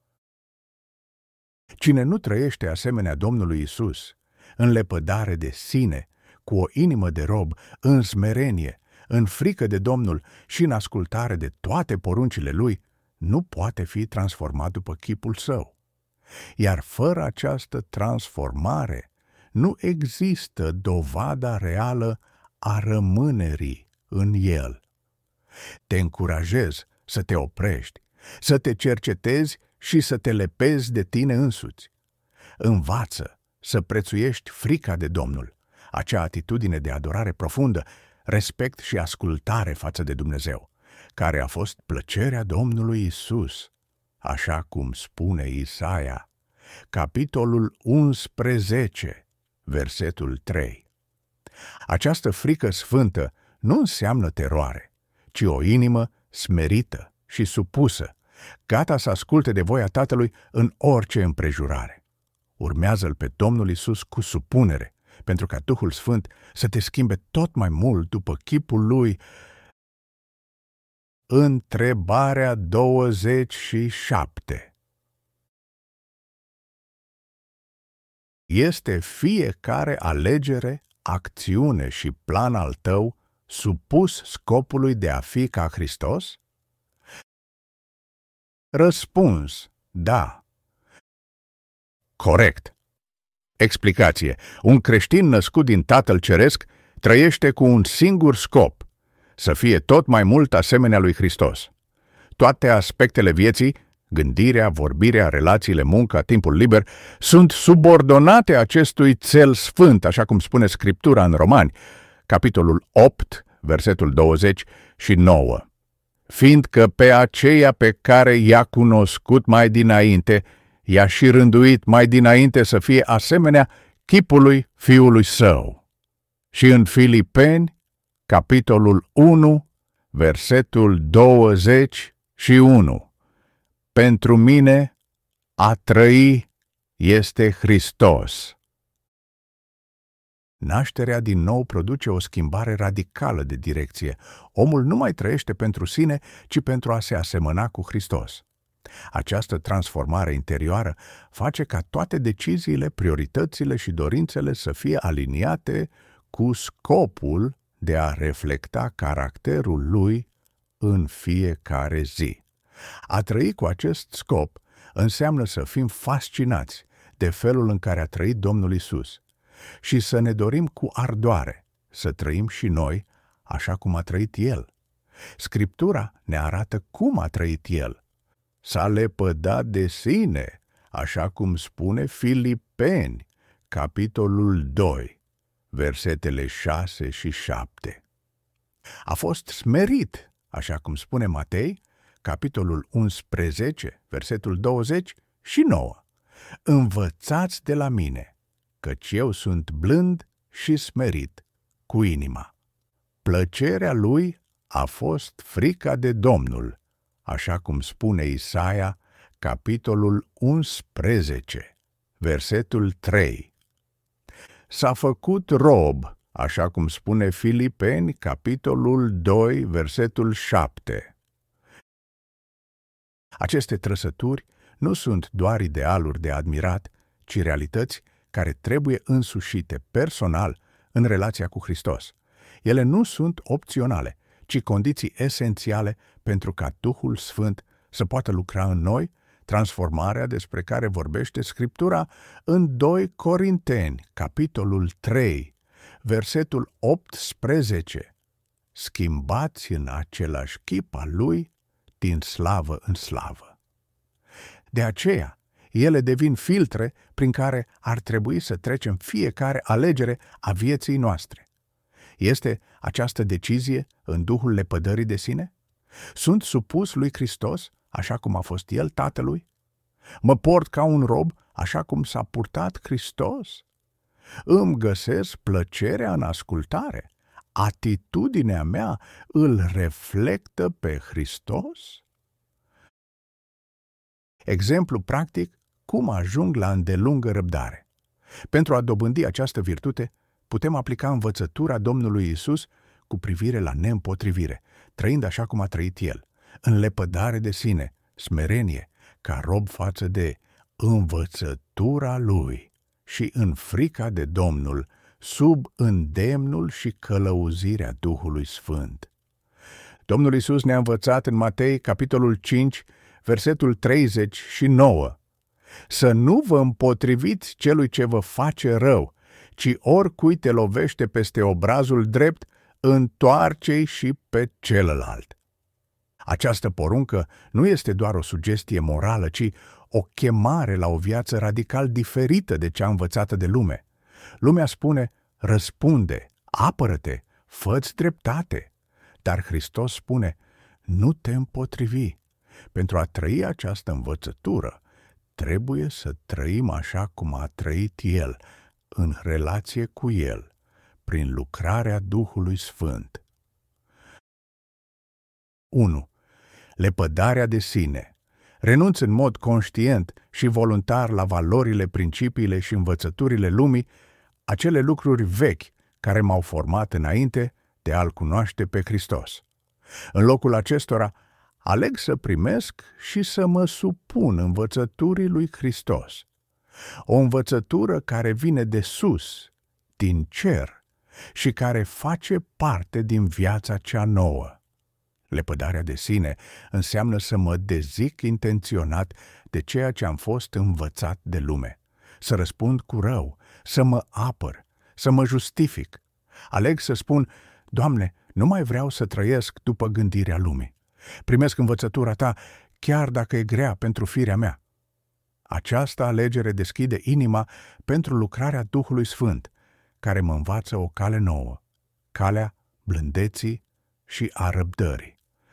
Cine nu trăiește asemenea Domnului Isus, în lepădare de sine, cu o inimă de rob, în smerenie, în frică de Domnul și în ascultare de toate poruncile Lui, nu poate fi transformat după chipul Său. Iar fără această transformare, nu există dovada reală a rămânerii în El. Te încurajez să te oprești, să te cercetezi și să te lepezi de tine însuți. Învață să prețuiești frica de Domnul, acea atitudine de adorare profundă, respect și ascultare față de Dumnezeu, care a fost plăcerea Domnului Isus, așa cum spune Isaia, capitolul unsprezece, versetul trei. Această frică sfântă nu înseamnă teroare, ci o inimă smerită și supusă, gata să asculte de voia Tatălui în orice împrejurare. Urmează-L pe Domnul Iisus cu supunere, pentru ca Duhul Sfânt să te schimbe tot mai mult după chipul Lui. Întrebarea douăzeci și șapte. Este fiecare alegere, acțiune și plan al tău supus scopului de a fi ca Hristos? Răspuns: da. Corect. Explicație. Un creștin născut din Tatăl Ceresc trăiește cu un singur scop: să fie tot mai mult asemenea lui Hristos. Toate aspectele vieții, gândirea, vorbirea, relațiile, munca, timpul liber, sunt subordonate acestui țel sfânt, așa cum spune Scriptura în Romani, capitolul opt, versetul douăzeci și nouă. Fiindcă pe aceea pe care i-a cunoscut mai dinainte, i-a și rânduit mai dinainte să fie asemenea chipului Fiului Său. Și în Filipeni, capitolul unu, versetul douăzeci și unu. Pentru mine a trăi este Hristos. Nașterea din nou produce o schimbare radicală de direcție. Omul nu mai trăiește pentru sine, ci pentru a se asemăna cu Hristos. Această transformare interioară face ca toate deciziile, prioritățile și dorințele să fie aliniate cu scopul de a reflecta caracterul Lui în fiecare zi. A trăi cu acest scop înseamnă să fim fascinați de felul în care a trăit Domnul Iisus și să ne dorim cu ardoare să trăim și noi așa cum a trăit El. Scriptura ne arată cum a trăit El. S-a lepădat de sine, așa cum spune Filipeni, capitolul doi, versetele șase și șapte. A fost smerit, așa cum spune Matei, capitolul unsprezece, versetul douăzeci și nouă. Învățați de la mine, căci eu sunt blând și smerit cu inima. Plăcerea lui a fost frica de Domnul, așa cum spune Isaia, capitolul unsprezece, versetul trei. S-a făcut rob, așa cum spune Filipeni, capitolul doi, versetul șapte. Aceste trăsături nu sunt doar idealuri de admirat, ci realități care trebuie însușite personal în relația cu Hristos. Ele nu sunt opționale, ci condiții esențiale pentru ca Duhul Sfânt să poată lucra în noi, transformarea despre care vorbește Scriptura în doi Corinteni, capitolul trei, versetul optsprezece. Schimbați în același chip al Lui din slavă în slavă. De aceea, ele devin filtre prin care ar trebui să trecem fiecare alegere a vieții noastre. Este această decizie în duhul lepădării de sine? Sunt supus lui Hristos, așa cum a fost El Tatălui? Mă port ca un rob, așa cum s-a purtat Hristos? Îmi găsesc plăcerea în ascultare? Atitudinea mea îl reflectă pe Hristos? Exemplu practic, cum ajung la îndelungă răbdare. Pentru a dobândi această virtute, putem aplica învățătura Domnului Iisus cu privire la neîmpotrivire, trăind așa cum a trăit El, în lepădare de sine, smerenie, ca rob față de învățătura Lui și în frica de Domnul, sub îndemnul și călăuzirea Duhului Sfânt. Domnul Iisus ne-a învățat în Matei, capitolul cinci, versetul treizeci și nouă. Să nu vă împotriviți celui ce vă face rău, ci oricui te lovește peste obrazul drept, întoarce-i și pe celălalt. Această poruncă nu este doar o sugestie morală, ci o chemare la o viață radical diferită de cea învățată de lume. Lumea spune, răspunde, apără-te, fă-ți dreptate. Dar Hristos spune, nu te împotrivi. Pentru a trăi această învățătură, trebuie să trăim așa cum a trăit El, în relație cu El, prin lucrarea Duhului Sfânt. unu. Lepădarea de sine. Renunț în mod conștient și voluntar la valorile, principiile și învățăturile lumii, acele lucruri vechi care m-au format înainte de a-L cunoaște pe Hristos. În locul acestora, aleg să primesc și să mă supun învățăturii lui Hristos. O învățătură care vine de sus, din cer, și care face parte din viața cea nouă. Lepădarea de sine înseamnă să mă dezic intenționat de ceea ce am fost învățat de lume, să răspund cu rău, să mă apăr, să mă justific. Aleg să spun: Doamne, nu mai vreau să trăiesc după gândirea lumii. Primesc învățătura Ta, chiar dacă e grea pentru firea mea. Această alegere deschide inima pentru lucrarea Duhului Sfânt, care mă învață o cale nouă, calea blândeții și a răbdării.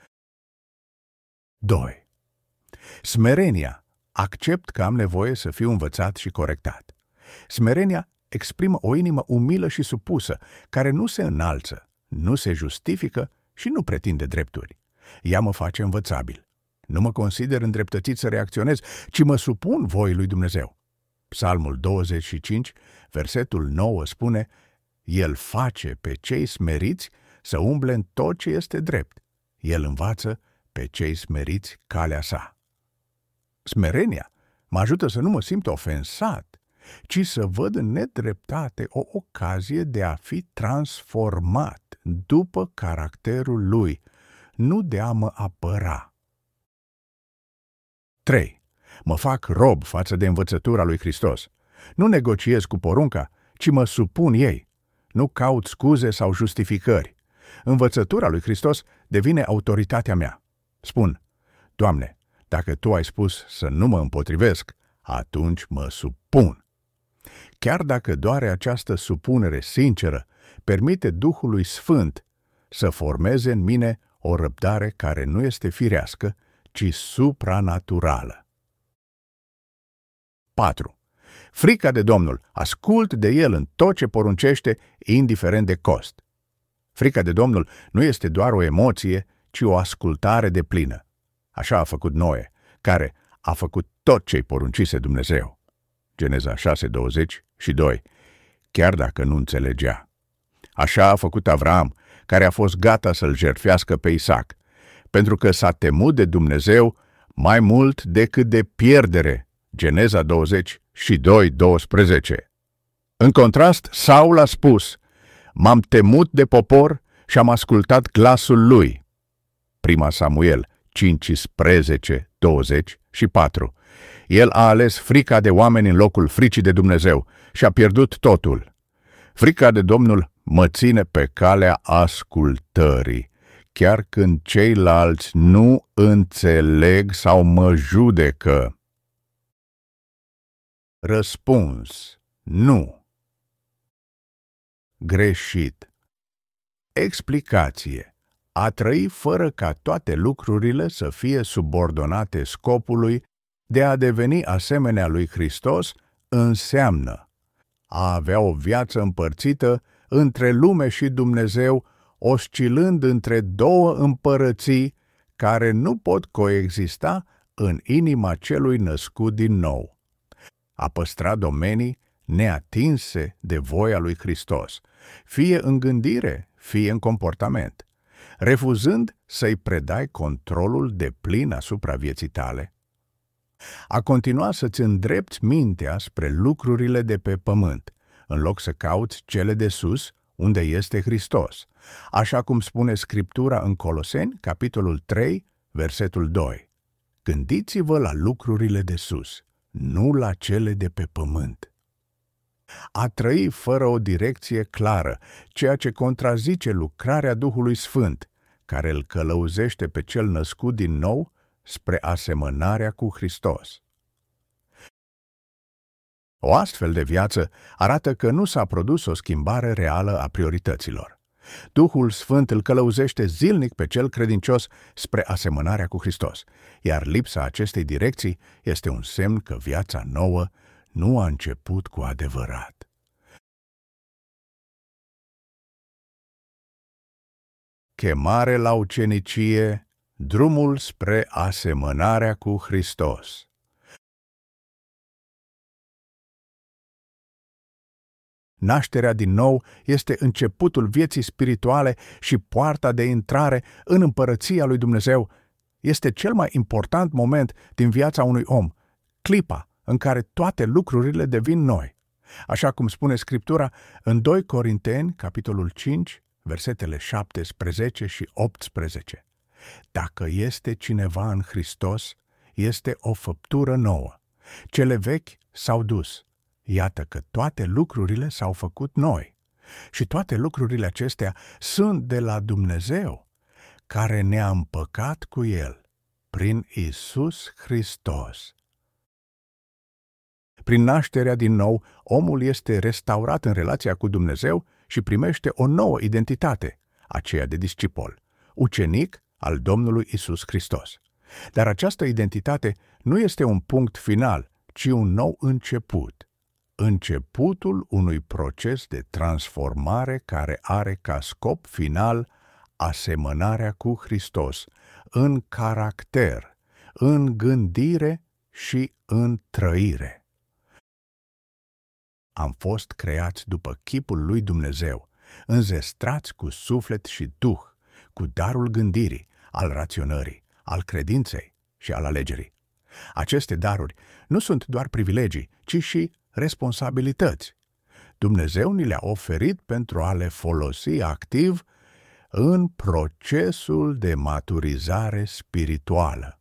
doi. Smerenia. Accept că am nevoie să fiu învățat și corectat. Smerenia exprimă o inimă umilă și supusă, care nu se înalță, nu se justifică și nu pretinde drepturi. Ea mă face învățabil. Nu mă consider îndreptățit să reacționez, ci mă supun voii lui Dumnezeu. Psalmul douăzeci și cinci, versetul nouă spune: El face pe cei smeriți să umble în tot ce este drept. El învață pe cei smeriți calea sa. Smerenia mă ajută să nu mă simt ofensat, ci să văd în nedreptate o ocazie de a fi transformat după caracterul lui, nu de a mă apăra. trei. Mă fac rob față de învățătura lui Hristos. Nu negociez cu porunca, ci mă supun ei. Nu caut scuze sau justificări. Învățătura lui Hristos devine autoritatea mea. Spun: Doamne, dacă Tu ai spus să nu mă împotrivesc, atunci mă supun. Chiar dacă doar această supunere sinceră permite Duhului Sfânt să formeze în mine o răbdare care nu este firească, ci supranaturală. patru. Frica de Domnul. Ascult de El în tot ce poruncește, indiferent de cost. Frica de Domnul nu este doar o emoție, ci o ascultare deplină. Așa a făcut Noe, care a făcut tot ce-i poruncise Dumnezeu. Geneza șase, douăzeci și doi. Chiar dacă nu înțelegea. Așa a făcut Avram, care a fost gata să-l jertfească pe Isaac, pentru că s-a temut de Dumnezeu mai mult decât de pierdere. Geneza douăzeci și doi, doisprezece. În contrast, Saul a spus: M-am temut de popor și am ascultat glasul lui. Prima Samuel cincisprezece, douăzeci și patru. El a ales frica de oameni în locul fricii de Dumnezeu și a pierdut totul. Frica de Domnul mă ține pe calea ascultării, chiar când ceilalți nu înțeleg sau mă judecă. Răspuns: nu. Greșit. Explicație: a trăi fără ca toate lucrurile să fie subordonate scopului de a deveni asemenea lui Hristos înseamnă a avea o viață împărțită între lume și Dumnezeu, oscilând între două împărății care nu pot coexista în inima celui născut din nou. A păstra domenii neatinse de voia lui Hristos, fie în gândire, fie în comportament, refuzând să-i predai controlul deplin asupra vieții tale. A continua să-ți îndrepți mintea spre lucrurile de pe pământ, în loc să cauți cele de sus, unde este Hristos, așa cum spune Scriptura în Coloseni, capitolul trei, versetul doi. Gândiți-vă la lucrurile de sus, nu la cele de pe pământ. A trăi fără o direcție clară, ceea ce contrazice lucrarea Duhului Sfânt, care îl călăuzește pe cel născut din nou spre asemănarea cu Hristos. O astfel de viață arată că nu s-a produs o schimbare reală a priorităților. Duhul Sfânt îl călăuzește zilnic pe cel credincios spre asemănarea cu Hristos, iar lipsa acestei direcții este un semn că viața nouă nu a început cu adevărat. Chemare la ucenicie Drumul spre asemănarea cu Hristos. Nașterea din nou este începutul vieții spirituale și poarta de intrare în împărăția lui Dumnezeu. Este cel mai important moment din viața unui om, clipa în care toate lucrurile devin noi. Așa cum spune Scriptura în doi Corinteni, capitolul cinci, versetele șaptesprezece și optsprezece. Dacă este cineva în Hristos, este o făptură nouă. Cele vechi s-au dus. Iată că toate lucrurile s-au făcut noi. Și toate lucrurile acestea sunt de la Dumnezeu, care ne-a împăcat cu El, prin Iisus Hristos. Prin nașterea din nou, omul este restaurat în relația cu Dumnezeu și primește o nouă identitate, aceea de discipol, ucenic al Domnului Iisus Hristos. Dar această identitate nu este un punct final, ci un nou început. Începutul unui proces de transformare care are ca scop final asemănarea cu Hristos, în caracter, în gândire și în trăire. Am fost creați după chipul lui Dumnezeu, înzestrați cu suflet și duh, cu darul gândirii, al raționării, al credinței și al alegerii. Aceste daruri nu sunt doar privilegii, ci și responsabilități. Dumnezeu ni le-a oferit pentru a le folosi activ în procesul de maturizare spirituală.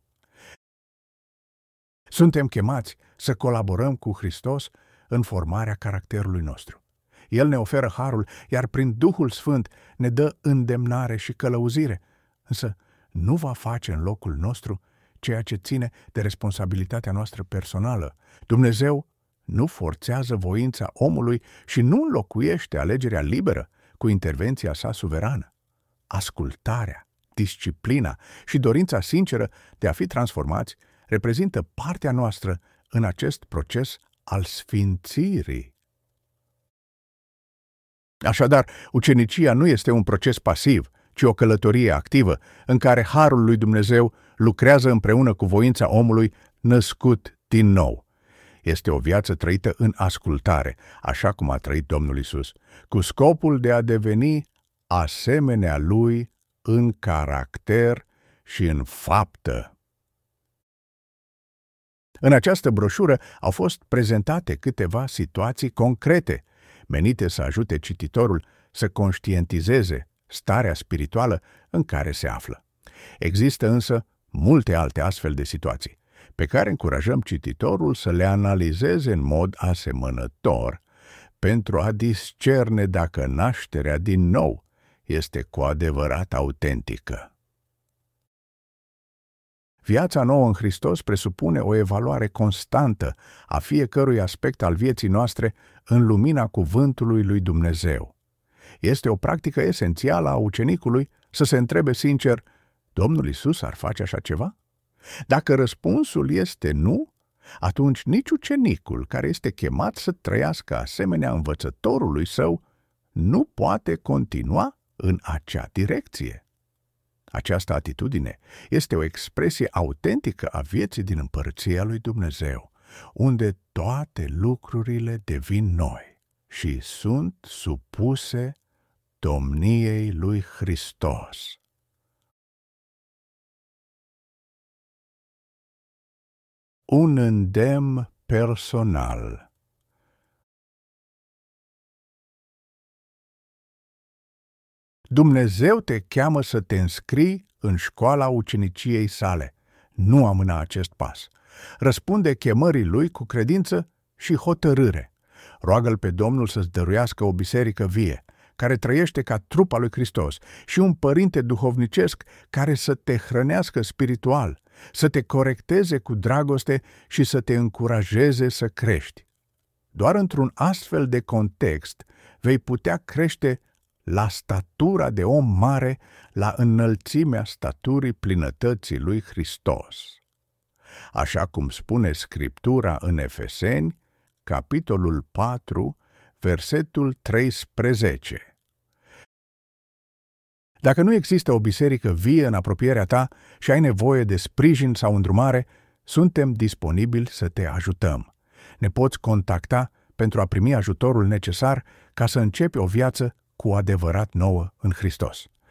Suntem chemați să colaborăm cu Hristos în formarea caracterului nostru. El ne oferă harul, iar prin Duhul Sfânt ne dă îndemnare și călăuzire, însă nu va face în locul nostru ceea ce ține de responsabilitatea noastră personală. Dumnezeu nu forțează voința omului și nu înlocuiește alegerea liberă cu intervenția sa suverană. Ascultarea, disciplina și dorința sinceră de a fi transformați reprezintă partea noastră în acest proces al sfințirii. Așadar, ucenicia nu este un proces pasiv, ci o călătorie activă, în care harul lui Dumnezeu lucrează împreună cu voința omului născut din nou. Este o viață trăită în ascultare, așa cum a trăit Domnul Iisus, cu scopul de a deveni asemenea Lui în caracter și în faptă. În această broșură au fost prezentate câteva situații concrete, menite să ajute cititorul să conștientizeze starea spirituală în care se află. Există însă multe alte astfel de situații, pe care încurajăm cititorul să le analizeze în mod asemănător pentru a discerne dacă nașterea din nou este cu adevărat autentică. Viața nouă în Hristos presupune o evaluare constantă a fiecărui aspect al vieții noastre în lumina cuvântului lui Dumnezeu. Este o practică esențială a ucenicului să se întrebe sincer, Domnul Iisus ar face așa ceva? Dacă răspunsul este nu, atunci nici ucenicul care este chemat să trăiască asemenea învățătorului său nu poate continua în acea direcție. Această atitudine este o expresie autentică a vieții din împărăția lui Dumnezeu, unde toate lucrurile devin noi și sunt supuse domniei lui Hristos. Un îndemn personal. Dumnezeu te cheamă să te înscrii în școala uceniciei sale. Nu amâna acest pas. Răspunde chemării Lui cu credință și hotărâre. Roagă-L pe Domnul să-ți dăruiască o biserică vie, care trăiește ca trupa lui Hristos, și un părinte duhovnicesc care să te hrănească spiritual, să te corecteze cu dragoste și să te încurajeze să crești. Doar într-un astfel de context vei putea crește la statura de om mare, la înălțimea staturii plinătății lui Hristos. Așa cum spune Scriptura în Efeseni, capitolul patru, versetul treisprezece. Dacă nu există o biserică vie în apropierea ta și ai nevoie de sprijin sau îndrumare, suntem disponibili să te ajutăm. Ne poți contacta pentru a primi ajutorul necesar ca să începi o viață cu adevărat nouă în Hristos.